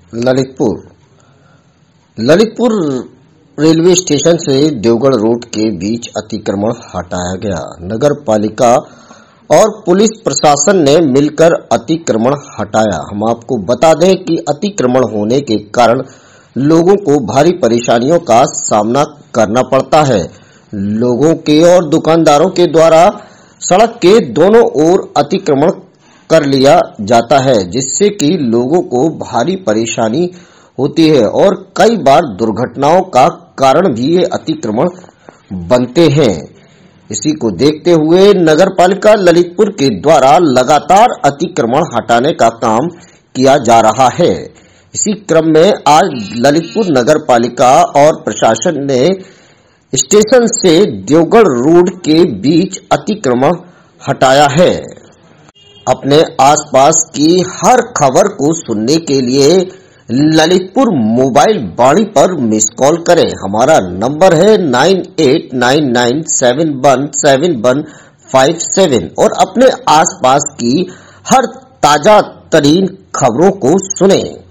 Lalitpur railway station से Deogarh road के बीच अतिक्रमण हटाया गया। नगर पालिका और पुलिस प्रशासन ने मिलकर अतिक्रमण हटाया। हम आपको बता दें कि अतिक्रमण होने के कारण लोगों को भारी परेशानियों का सामना करना पड़ता है। लोगों के और दुकानदारों के द्वारा सड़क के दोनों ओर अतिक्रमण कर लिया जाता है, जिससे कि लोगों को भारी परेशानी होती है और कई बार दुर्घटनाओं का कारण भी ये अतिक्रमण बनते हैं। इसी को देखते हुए नगर पालिका ललितपुर के द्वारा लगातार अतिक्रमण हटाने का काम किया जा रहा है। इसी क्रम में आज ललितपुर नगर पालिका और प्रशासन ने स्टेशन से देवगढ़ रोड के बीच अतिक्रमण हटाया है। अपने आसपास की हर खबर को सुनने के लिए ललितपुर मोबाइल वाणी पर मिस कॉल करें। हमारा नंबर है 9899717157 और अपने आसपास की हर ताजा तरीन खबरों को सुनें।